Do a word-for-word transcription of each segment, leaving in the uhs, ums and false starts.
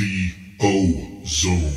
The O-Zone.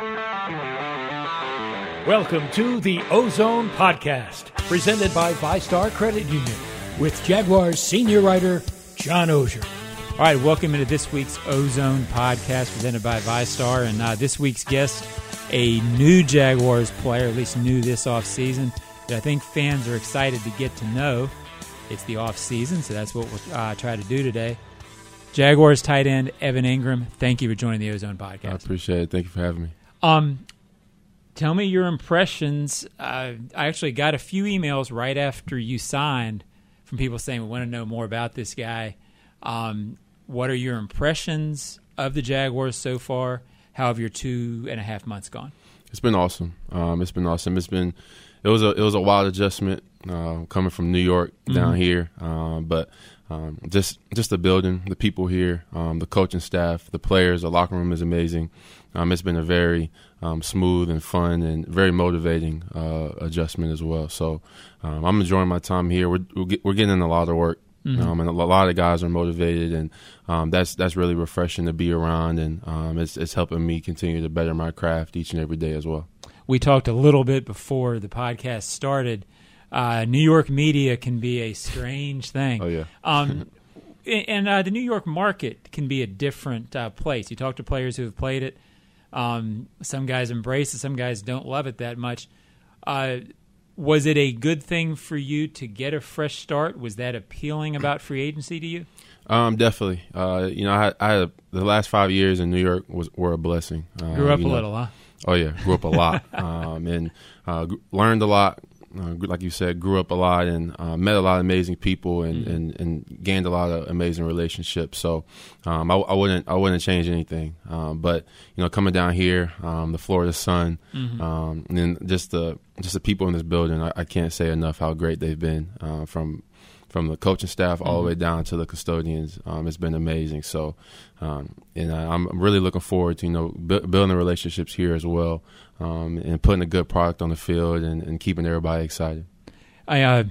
Welcome to the O-Zone Podcast, presented by VyStar Credit Union, with Jaguars senior writer John Oehser. All right, welcome into this week's O-Zone Podcast, presented by VyStar, and uh, this week's guest, a new Jaguars player, at least new this offseason, that I think fans are excited to get to know. It's the offseason, so that's what we'll uh, try to do today. Jaguars tight end Evan Engram, thank you for joining the O-Zone Podcast. I appreciate it. Thank you for having me. Um, tell me your impressions. Uh, I actually got a few emails right after you signed from people saying, we want to know more about this guy. Um, what are your impressions of the Jaguars so far? How have your two and a half months gone? It's been awesome. Um, it's been awesome. It's been it was a it was a wild adjustment uh, coming from New York down mm-hmm. here, um, but um, just just the building, the people here, um, the coaching staff, the players, the locker room is amazing. Um, it's been a very um, smooth and fun and very motivating uh, adjustment as well. So um, I'm enjoying my time here. We're we're, get, we're getting in a lot of work. Mm-hmm. Um, and a lot of guys are motivated, and um, that's that's really refreshing to be around, and um, it's it's helping me continue to better my craft each and every day as well. We talked a little bit before the podcast started. Uh, New York media can be a strange thing. Oh yeah, um, and uh, the New York market can be a different uh, place. You talk to players who have played it. Um, some guys embrace it, some guys don't love it that much. Uh, Was it a good thing for you to get a fresh start? Was that appealing about free agency to you? Um, definitely. Uh, you know, I, I had a, the last five years in New York was were a blessing. Uh, grew up a know, little, huh? Oh yeah, grew up a lot, um, and uh, g- learned a lot. Uh, like you said, grew up a lot and uh, met a lot of amazing people and, mm-hmm. and, and gained a lot of amazing relationships. So um, I, I wouldn't I wouldn't change anything. Um, but you know, coming down here, um, the Florida sun, mm-hmm. um, and then just the just the people in this building, I, I can't say enough how great they've been uh, from from the coaching staff all mm-hmm. the way down to the custodians. Um, it's been amazing. So um, and I, I'm really looking forward to you know bu- building relationships here as well. Um, and putting a good product on the field and, and keeping everybody excited. I uh,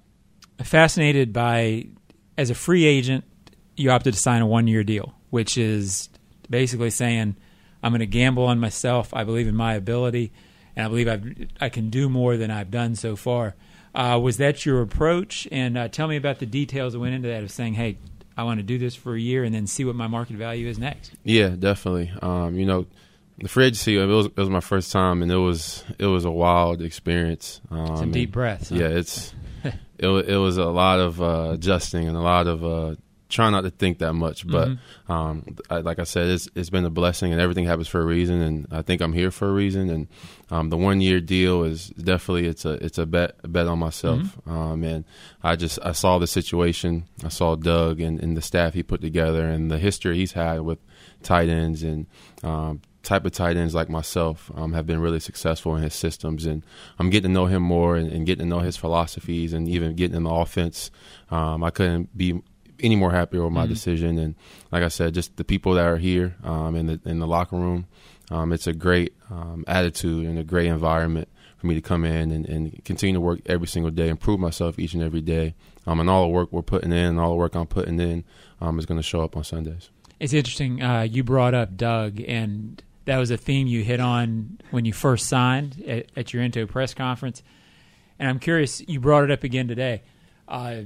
fascinated by, as a free agent, you opted to sign a one-year deal, which is basically saying, I'm going to gamble on myself. I believe in my ability, and I believe I've, I can do more than I've done so far. Uh, was that your approach? And uh, tell me about the details that went into that of saying, hey, I want to do this for a year and then see what my market value is next. Yeah, definitely. Um, you know, the free agency, it was, it was my first time, and it was it was a wild experience. Um, Some deep breaths. Huh? Yeah, it's it, it was a lot of uh, adjusting and a lot of uh, trying not to think that much. But mm-hmm. um, I, like I said, it's it's been a blessing, and everything happens for a reason. And I think I'm here for a reason. And um, the one year deal is definitely it's a it's a bet a bet on myself. Mm-hmm. Um, and I just I saw the situation. I saw Doug and, and the staff he put together, and the history he's had with tight ends and. Um, type of tight ends like myself um, have been really successful in his systems, and I'm getting to know him more and, and getting to know his philosophies and even getting in the offense. Um, I couldn't be any more happier with my mm-hmm. decision. And like I said, just the people that are here um, in the in the locker room, um, it's a great um, attitude and a great environment for me to come in and, and continue to work every single day, improve myself each and every day. Um, and all the work we're putting in and all the work I'm putting in um, is going to show up on Sundays. It's interesting. Uh, you brought up Doug, and that was a theme you hit on when you first signed at, at your Into press conference. And I'm curious, you brought it up again today. Uh,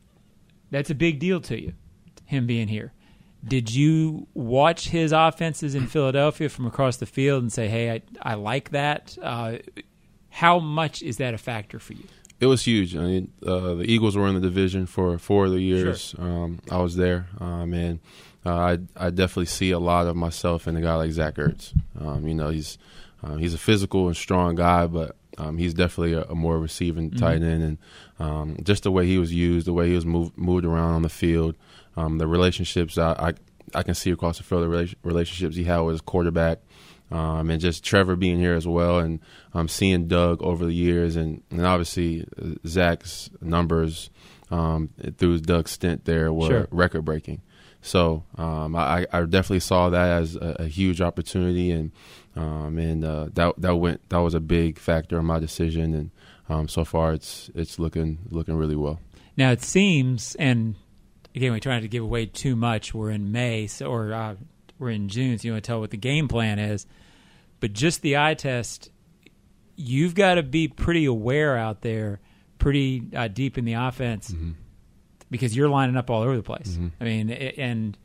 that's a big deal to you, him being here. Did you watch his offenses in Philadelphia from across the field and say, hey, I, I like that? Uh, how much is that a factor for you? It was huge. I mean, uh, the Eagles were in the division for four of the years sure. um, I was there. Um, and Uh, I I definitely see a lot of myself in a guy like Zach Ertz. Um, you know, he's uh, he's a physical and strong guy, but um, he's definitely a, a more receiving mm-hmm. tight end, and um, just the way he was used, the way he was moved moved around on the field, um, the relationships I, I I can see across the field, the rela- relationships he had with his quarterback, um, and just Trevor being here as well, and um, seeing Doug over the years, and, and obviously Zach's numbers um, through Doug's stint there were sure. record breaking. So um, I, I definitely saw that as a, a huge opportunity, and um, and uh, that that went that was a big factor in my decision. And um, so far, it's it's looking looking really well. Now it seems, and again, we try not to give away too much. We're in May, so, or uh, we're in June, so you want to tell what the game plan is. But just the eye test, you've got to be pretty aware out there, pretty uh, deep in the offense, mm-hmm. because you're lining up all over the place. Mm-hmm. I mean, and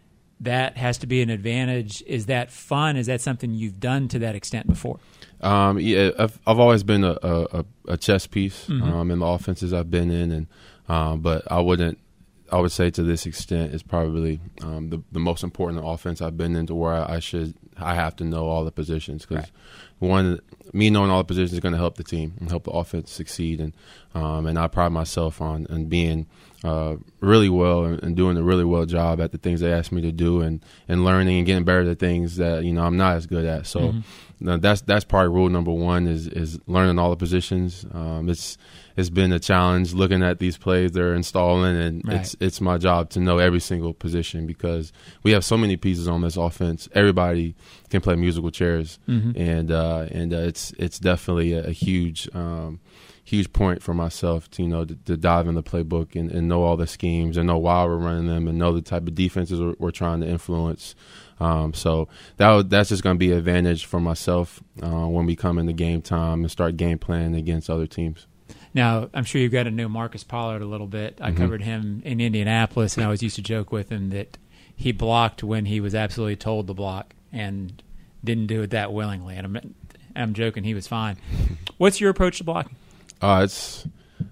that has to be an advantage. Is that fun? Is that something you've done to that extent before? Um, yeah, I've, I've always been a, a, a chess piece mm-hmm. um, in the offenses I've been in, and um, but I wouldn't. I would say to this extent is probably um, the the most important offense I've been in, to where I, I should I have to know all the positions, because right. one me knowing all the positions is going to help the team and help the offense succeed, and um, and I pride myself on on being uh, really well and, and doing a really well job at the things they ask me to do, and, and learning and getting better at the things that you know I'm not as good at. So mm-hmm. that's that's probably rule number one is is learning all the positions. Um, it's It's been a challenge looking at these plays they're installing, and right. it's it's my job to know every single position, because we have so many pieces on this offense. Everybody can play musical chairs, mm-hmm. and uh, and uh, it's it's definitely a, a huge um, huge point for myself to you know to, to dive in the playbook and, and know all the schemes and know why we're running them and know the type of defenses we're, we're trying to influence. Um, so that would, that's just going to be an advantage for myself uh, when we come into game time and start game planning against other teams. Now, I'm sure you've got to know Marcus Pollard a little bit. I mm-hmm. covered him in Indianapolis, and I always used to joke with him that he blocked when he was absolutely told to block and didn't do it that willingly. And I'm, I'm joking, he was fine. What's your approach to blocking? Uh, it's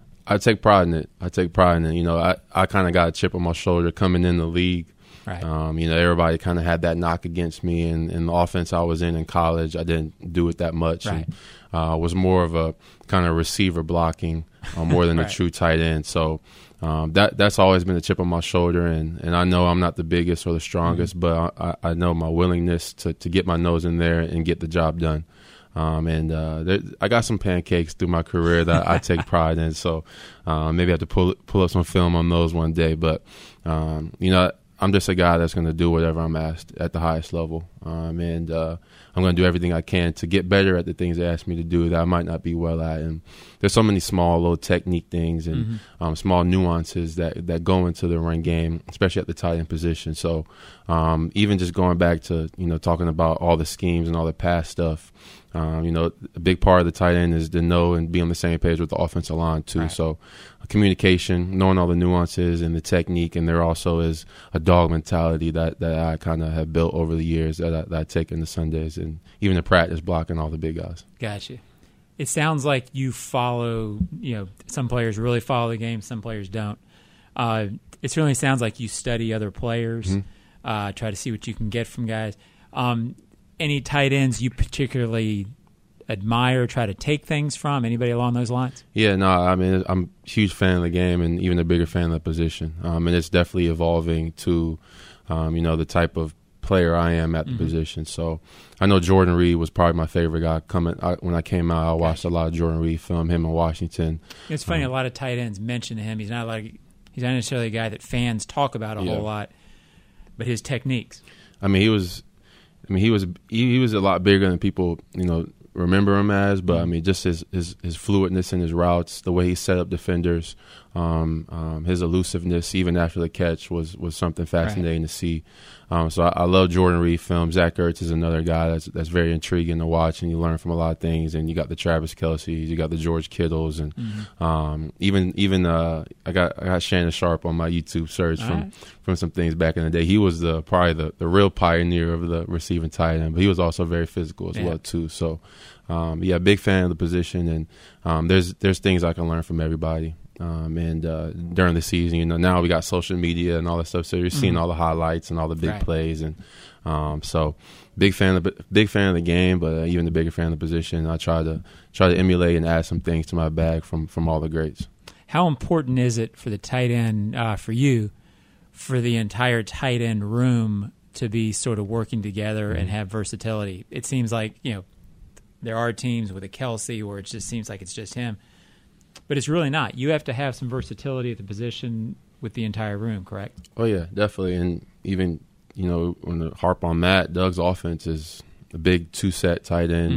I take pride in it. I take pride in it. You know, I, I kind of got a chip on my shoulder coming in the league. Right. Um, you know, everybody kind of had that knock against me, and, and the offense I was in in college, I didn't do it that much. Right. And, uh, was more of a kind of receiver blocking uh, more than right. a true tight end. So um, that that's always been a chip on my shoulder, and, and I know I'm not the biggest or the strongest, mm-hmm. but I, I know my willingness to, to get my nose in there and get the job done. Um, and uh, there, I got some pancakes through my career that I take pride in. So uh, maybe I have to pull pull up some film on those one day. But um, you know, I'm just a guy that's going to do whatever I'm asked at the highest level, um, and uh, I'm going to do everything I can to get better at the things they ask me to do that I might not be well at. And there's so many small little technique things and mm-hmm. um, small nuances that that go into the run game, especially at the tight end position. So um, even just going back to you know talking about all the schemes and all the pass stuff. Um, you know, a big part of the tight end is to know and be on the same page with the offensive line, too. Right. So uh, communication, knowing all the nuances and the technique, and there also is a dog mentality that, that I kind of have built over the years that I, that I take into Sundays and even the practice blocking all the big guys. Gotcha. It sounds like you follow, you know, some players really follow the game, some players don't. Uh, it certainly sounds like you study other players, mm-hmm. uh, try to see what you can get from guys. Um Any tight ends you particularly admire, try to take things from? Anybody along those lines? Yeah, no, I mean, I'm a huge fan of the game and even a bigger fan of the position. Um, and it's definitely evolving to, um, you know, the type of player I am at the mm-hmm. position. So I know Jordan Reed was probably my favorite guy. Coming I, When I came out, I watched a lot of Jordan Reed film, him in Washington. It's funny, um, a lot of tight ends mention him. He's not like he's not necessarily a guy that fans talk about a yeah. whole lot, but his techniques. I mean, he was... I mean, he was he, he was a lot bigger than people, you know, remember him as. But I mean, just his his, his fluidness in his routes, the way he set up defenders, um, um, his elusiveness, even after the catch, was was something fascinating right. to see. Um, so I, I love Jordan Reed film. Zach Ertz is another guy that's that's very intriguing to watch, and you learn from a lot of things. And you got the Travis Kelce's, you got the George Kittles, and mm-hmm. um, even even uh, I got I got Shannon Sharp on my YouTube search All from right. from some things back in the day. He was the probably the, the real pioneer of the receiving tight end, but he was also very physical as yeah. well too. So um, yeah, big fan of the position, and um, there's there's things I can learn from everybody. Um, and uh, during the season, you know, now we got social media and all that stuff, so you're seeing mm-hmm. all the highlights and all the big right. plays, and um, so big fan of big fan of the game, but uh, even the bigger fan of the position. I try to try to emulate and add some things to my bag from from all the greats. How important is it for the tight end uh, for you, for the entire tight end room to be sort of working together mm-hmm. and have versatility? It seems like you know there are teams with a Kelce where it just seems like it's just him. But it's really not. You have to have some versatility at the position with the entire room, correct? Oh, yeah, definitely. And even, you know, when the harp on Matt, Doug's offense is a big two-set tight end, mm-hmm. even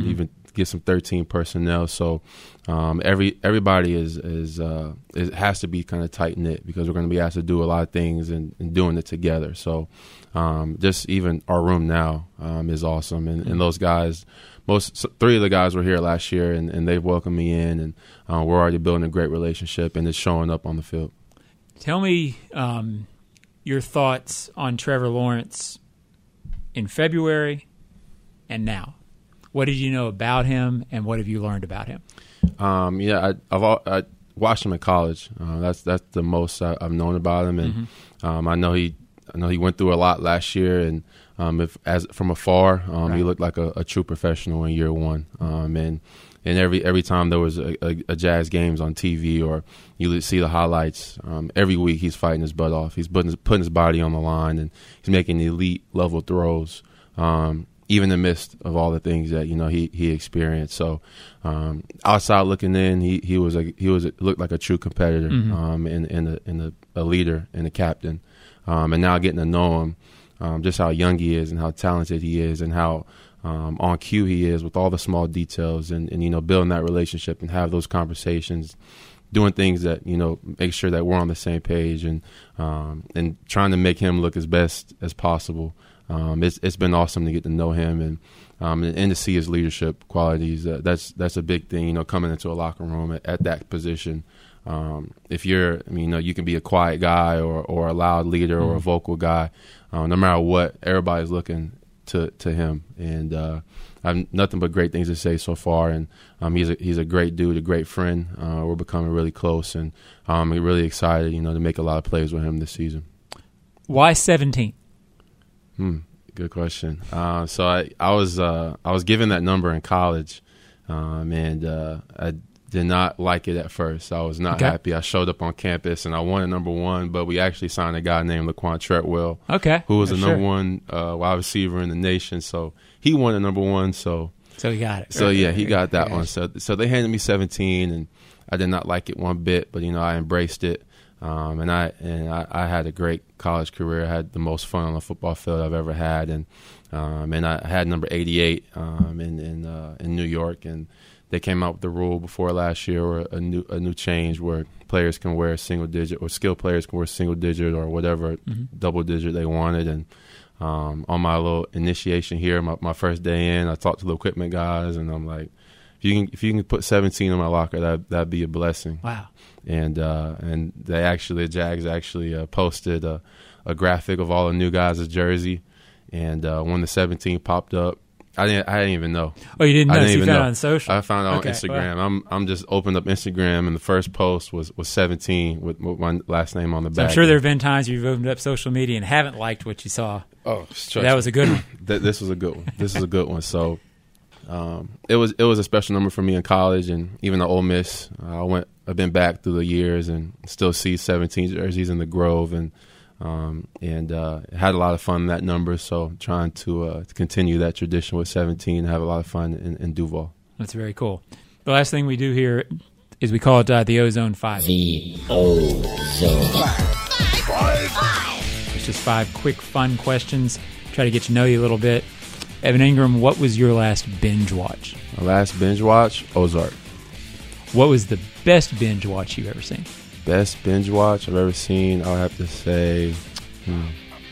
get some thirteen personnel. So um, every everybody is is uh, it has to be kind of tight knit because we're going to be asked to do a lot of things and, and doing it together. So um, just even our room now um, is awesome, and, and those guys. Most three of the guys were here last year, and, and they've welcomed me in, and uh, we're already building a great relationship, and it's showing up on the field. Tell me um, your thoughts on Trevor Lawrence in February and now. What did you know about him, and what have you learned about him? Um, yeah, I, I've all, I watched him in college. Uh, that's that's the most I, I've known about him, and mm-hmm. um, I know he I know he went through a lot last year, and um, if as from afar, um, right. he looked like a, a true professional in year one. Um, and and every every time there was a, a, a Jazz games on T V or you would see the highlights, um, every week he's fighting his butt off. He's putting his, putting his body on the line, and he's making elite level throws. Um, even in the midst of all the things that you know he he experienced. So um, outside looking in, he he was a he was a, looked like a true competitor, mm-hmm. um, and and a, and a, a leader and a captain. Um, and now getting to know him, um, just how young he is and how talented he is and how um, on cue he is with all the small details and, and you know building that relationship and have those conversations, doing things that you know make sure that we're on the same page and um, and trying to make him look as best as possible. Um, it's it's been awesome to get to know him and um, and, and to see his leadership qualities. Uh, that's that's a big thing, you know, coming into a locker room at, at that position. Um, if you're, I mean, you know, you can be a quiet guy or, or a loud leader mm-hmm. or a vocal guy. Uh, no matter what, everybody's looking to to him, and uh, I have nothing but great things to say so far. And um, he's a he's a great dude, a great friend. Uh, we're becoming really close, and um, I'm really excited, you know, to make a lot of plays with him this season. Why seventeen? Hmm, good question. Uh, so I, I was uh, I was given that number in college, um, and uh, I did not like it at first. I was not okay. happy. I showed up on campus and I wanted number one, but we actually signed a guy named Laquan Treadwell, okay, who was yeah, the number sure. one uh, wide receiver in the nation. So he wanted number one. So so he got it. So right, yeah, right, he got that right. one. So so they handed me seventeen, and I did not like it one bit, but you know I embraced it. Um, and I and I, I had a great college career. I had the most fun on the football field I've ever had, and um, and I had number eighty-eight um, in in, uh, in New York, and they came out with the rule before last year, or a new a new change where players can wear a single digit, or skilled players can wear a single digit, or whatever mm-hmm. double digit they wanted. And um, on my little initiation here, my, my first day in, I talked to the equipment guys, and I'm like, if you can if you can put seventeen in my locker, that that'd be a blessing. Wow. And uh, and they actually, the Jags actually uh, posted a, a graphic of all the new guys' jersey, and uh, when the seventeen popped up, I didn't I didn't even know. Oh, you didn't know? I didn't So you even found know. it on social? I found it okay, on Instagram. well. I'm I'm just opened up Instagram, and the first post was, was seventeen with, with my last name on the So back. I'm sure there have been times you've opened up social media and haven't liked what you saw. Oh, that was a good one. Th- this was a good one. This is a good one. So. Um, it was it was a special number for me in college, and even at Ole Miss, uh, I went. I've been back through the years and still see seventeen jerseys in the Grove, and um, and uh, had a lot of fun in that number. So trying to, uh, to continue that tradition with seventeen, and have a lot of fun in, in Duval. That's very cool. The last thing we do here is we call it uh, the Ozone Five. The Ozone Five. Five. Five. It's just five quick, fun questions. Try to get to know you a little bit. Evan Ingram, what was your last binge watch? My last binge watch, Ozark. What was the best binge watch you've ever seen? Best binge watch I've ever seen, I would have to say, hmm.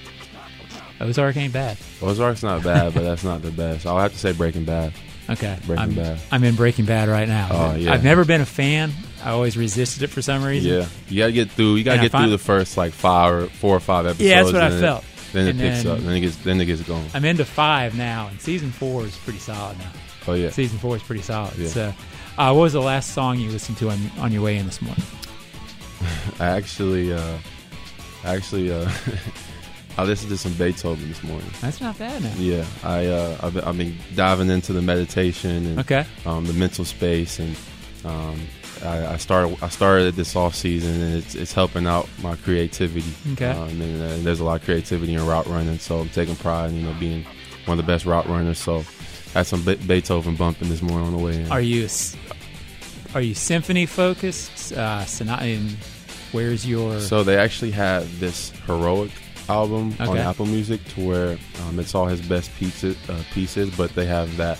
Ozark ain't bad. Ozark's not bad, but that's not the best. I'll have to say Breaking Bad. Okay. Breaking I'm, Bad. I'm in Breaking Bad right now. Oh, yeah. I've never been a fan. I always resisted it for some reason. Yeah. You got to get through, you got to get find, through the first like five or four or five episodes. Yeah, that's what I it, felt. Then it and picks then, up. Then it gets then it gets going. I'm into five now, and season four is pretty solid now. Oh yeah, season four is pretty solid. Yeah. So, uh, what was the last song you listened to on, on your way in this morning? I actually, uh, actually, uh, I listened to some Beethoven this morning. That's not bad now. Yeah, I uh, I've, been, I've been diving into the meditation and okay. um, the mental space, and um, I, I started I started this off season, and it's it's helping out my creativity. Okay, um, and, and there's a lot of creativity in route running, so I'm taking pride in, you know, being one of the best route runners. So I had some Be- Beethoven bumping this morning on the way in. Are you are you symphony focused? Uh, sonata. Where's your? So they actually have this Heroic album okay. on Apple Music, to where um, it's all his best pieces, uh, pieces, but they have that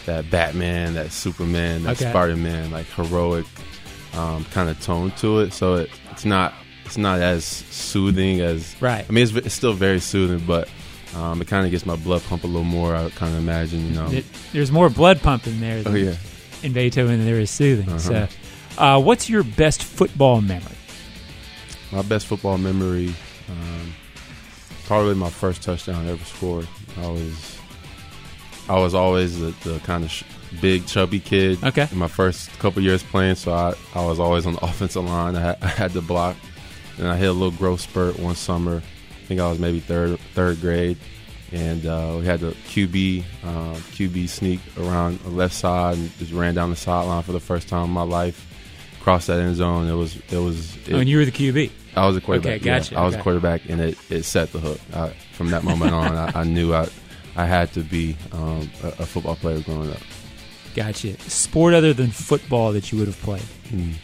that Batman, that Superman, that Okay. Spider-Man, like heroic um, kind of tone to it. So it, it's not it's not as soothing as Right. I mean, it's, it's still very soothing, but um, it kind of gets my blood pump a little more. I kind of imagine, you know. It- there's more blood pumping there Oh than yeah. in Beethoven than there is soothing. Uh-huh. So, uh, what's your best football memory? My best football memory, um, probably my first touchdown I ever scored. I was, I was always the, the kind of sh- big, chubby kid. Okay. In my first couple years playing, so I, I was always on the offensive line. I had, I had to block, and I hit a little growth spurt one summer. I think I was maybe third third grade, and uh, we had the Q B uh, Q B sneak around the left side and just ran down the sideline for the first time in my life. Crossed that end zone. It was it was. It, Oh, and you were the Q B. I was a quarterback. Okay, gotcha, Yeah, I was okay. a quarterback, and it, it set the hook. I, from that moment on, I, I knew I I had to be um, a, a football player growing up. Gotcha. Sport other than football that you would have played? Mm.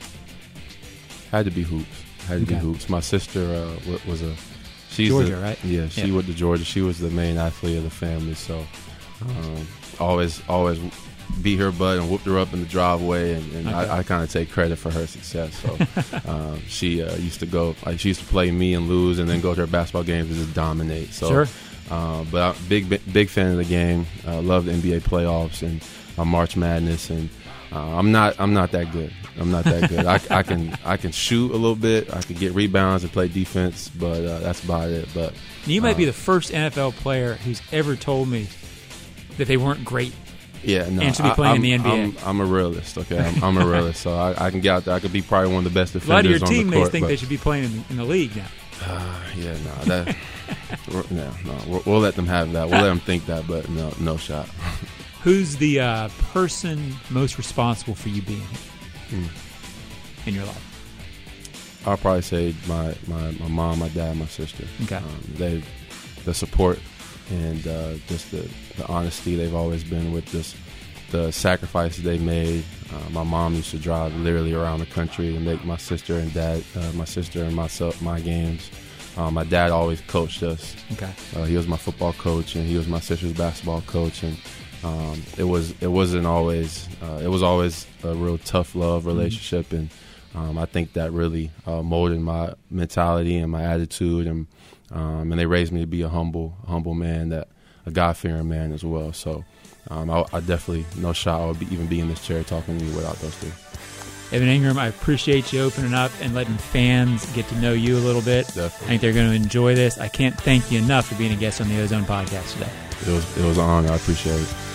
Had to be hoops. Had to Okay. be hoops. My sister uh, wa- was a she's Georgia, the- right? Yeah, she Yeah. went to Georgia. She was the main athlete of the family, so um, always always beat her butt and whooped her up in the driveway, and, and Okay. I, I kind of take credit for her success. So um, she uh, used to go, like she used to play me and lose, and then go to her basketball games and just dominate. So, Sure. uh, but I'm big big big fan of the game. Uh, love the N B A playoffs and uh, March Madness, and uh, I'm not I'm not that good. I'm not that good. I, I can I can shoot a little bit. I can get rebounds and play defense, but uh, that's about it. But You might be Uh, the first N F L player who's ever told me that they weren't great. yeah, no, And to be I- playing in I'm- the N B A. I'm, I'm a realist. Okay, I'm, I'm a realist, so I, I can get out there. I could be probably one of the best A lot of your defenders on the teammates court. think but, they should be playing in, in the league now. uh, yeah, no, that, we're- no, no, we'll, we'll let them have that. We'll let them think that, but no, no shot. Who's the uh, person most responsible for you being here Hmm. in your life? I'll probably say my, my, my mom, my dad, my sister. Okay. Um, they, the support and uh, just the, the honesty they've always been with this, the sacrifices they made. Uh, my mom used to drive literally around the country to make my sister and dad, uh, my sister and myself, my games. Um, my dad always coached us. Okay. Uh, he was my football coach, and he was my sister's basketball coach, and um, it was it wasn't always uh, it was always a real tough love relationship, and um, I think that really uh, molded my mentality and my attitude, and um, and they raised me to be a humble humble man, that a God-fearing man as well. So um, I, I definitely no shot I would be, even be in this chair talking to you without those three. Evan Ingram, I appreciate you opening up and letting fans get to know you a little bit. Definitely. I think they're going to enjoy this. I can't thank you enough for being a guest on the Ozone Podcast today. It was it was an honor. I appreciate it.